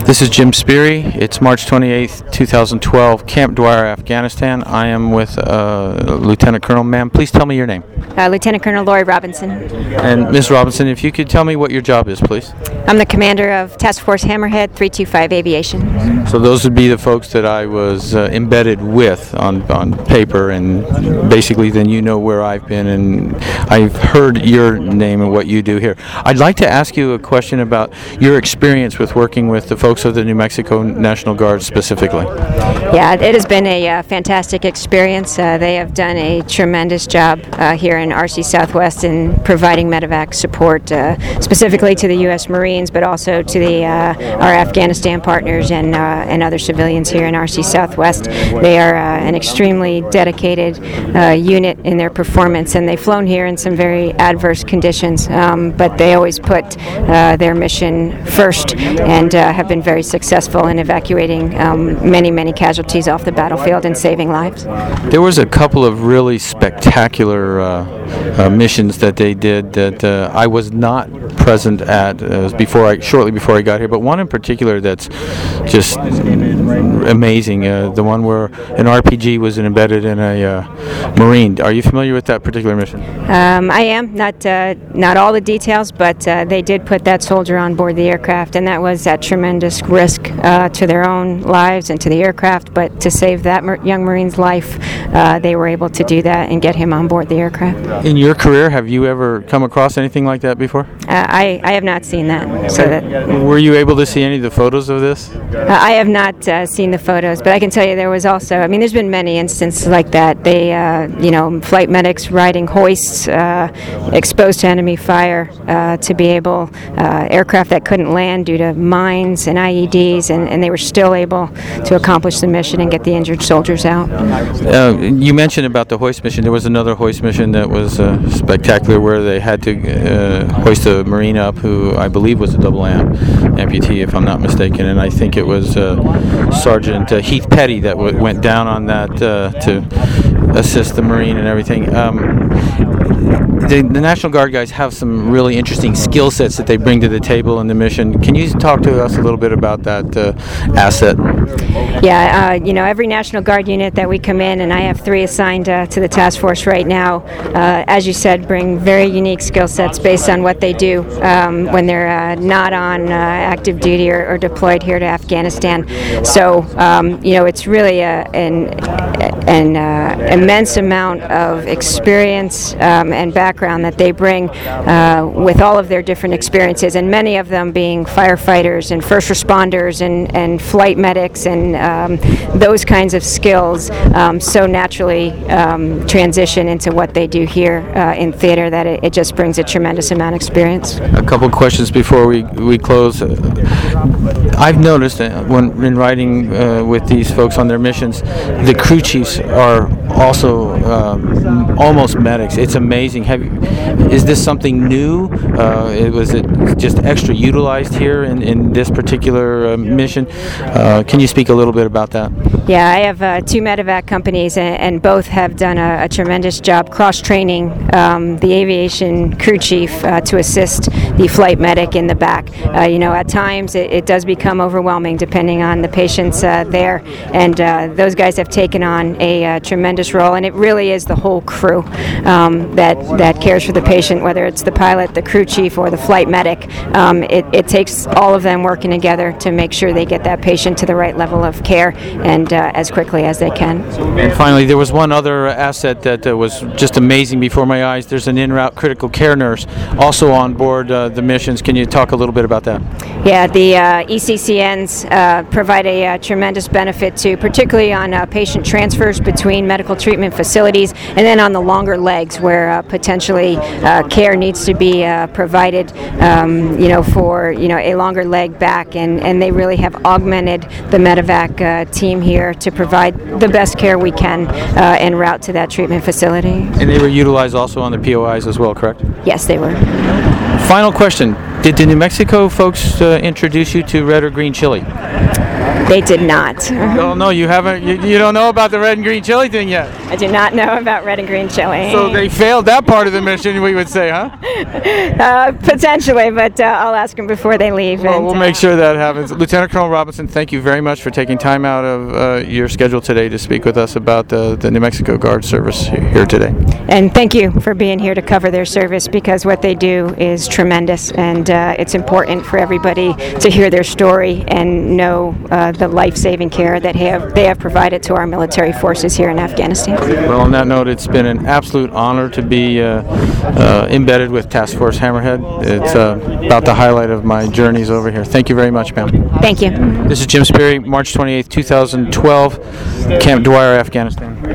This is Jim Speary. It's March 28th, 2012, Camp Dwyer, Afghanistan. I am with Lieutenant Colonel. Ma'am, please tell me your name. Lieutenant Colonel Lori Robinson. And Ms. Robinson, if you could tell me what your job is, please. I'm the commander of Task Force Hammerhead 325 Aviation. So those would be the folks that I was embedded with on paper, and basically then you know where I've been, and I've heard your name and what you do here. I'd like to ask you a question about your experience with working with the folks of the New Mexico National Guard specifically. Yeah, it has been a fantastic experience. They have done a tremendous job here in RC Southwest in providing medevac support, specifically to the U.S. Marines, but also to our Afghanistan partners and other civilians here in RC Southwest. They are an extremely dedicated unit in their performance, and they've flown here in some very adverse conditions, but they always put their mission first and have been very successful in evacuating many casualties off the battlefield and saving lives. There was a couple of really spectacular missions that they did that I was not present at shortly before I got here, but one in particular that's just amazing. The one where an RPG was embedded in a Marine. Are you familiar with that particular mission? I am. Not all the details, but they did put that soldier on board the aircraft, and that was at tremendous risk to their own lives and to the aircraft, but to save that young Marine's life, they were able to do that and get him on board the aircraft. In your career, have you ever come across anything like that before? I have not seen that. Were you able to see any of the photos of this? I have not seen the photos, but I can tell you there was also, there's been many instances like that. They, flight medics riding hoists, exposed to enemy fire, to be able, aircraft that couldn't land due to mines and IEDs, and they were still able to accomplish the mission and get the injured soldiers out. You mentioned about the hoist mission. There was another hoist mission that was spectacular where they had to hoist a Marine up who I believe was a double amputee, if I'm not mistaken, and I think it was Sergeant Heath Petty that went down on that to assist the Marine and everything. The National Guard guys have some really interesting skill sets that they bring to the table in the mission. Can you talk to us a little bit about that asset? Yeah, every National Guard unit that we come in, and I have 3 assigned to the task force right now, as you said, bring very unique skill sets based on what they do when they're not on active duty or deployed here to Afghanistan. So, it's really an immense amount of experience and background that they bring with all of their different experiences, and many of them being firefighters and first responders and flight medics and those kinds of skills so naturally transition into what they do here in theater that it just brings a tremendous amount of experience. A couple questions before we close. I've noticed when in riding with these folks on their missions, the crew chiefs are also almost medics. It's amazing. Is this something new? Was it just extra utilized here in this particular mission? Can you speak a little bit about that? Yeah, I have 2 medevac companies, and both have done a tremendous job cross-training the aviation crew chief to assist the flight medic in the back. At times it does become overwhelming depending on the patients there, and those guys have taken on a tremendous role, and it really is the whole crew that cares for the patient, whether it's the pilot, the crew chief, or the flight medic. It takes all of them working together to make sure they get that patient to the right level of care and as quickly as they can. And finally, there was one other asset that was just amazing before my eyes. There's an en route critical care nurse also on board the missions. Can you talk a little bit about that? Yeah, the ECCNs provide a tremendous benefit to, particularly on patient transfers between medical treatment facilities, and then on the longer legs where potentially care needs to be provided, for a longer leg back, and they really have augmented the medevac team here to provide the best care we can en route to that treatment facility. And they were utilized also on the POIs as well, correct? Yes, they were. Final question. Did the New Mexico folks introduce you to red or green chili? They did not. Oh no, you haven't. You don't know about the red and green chili thing yet. I do not know about red and green chili. So they failed that part of the mission, we would say, huh? Potentially, but I'll ask them before they leave. Well, we'll make sure that happens. Lieutenant Colonel Robinson, thank you very much for taking time out of your schedule today to speak with us about the New Mexico Guard service here today. And thank you for being here to cover their service, because what they do is tremendous, and it's important for everybody to hear their story and know the life-saving care that they have provided to our military forces here in Afghanistan. Well, on that note, it's been an absolute honor to be embedded with Task Force Hammerhead. It's about the highlight of my journeys over here. Thank you very much, ma'am. Thank you. This is Jim Sperry, March 28th, 2012, Camp Dwyer, Afghanistan.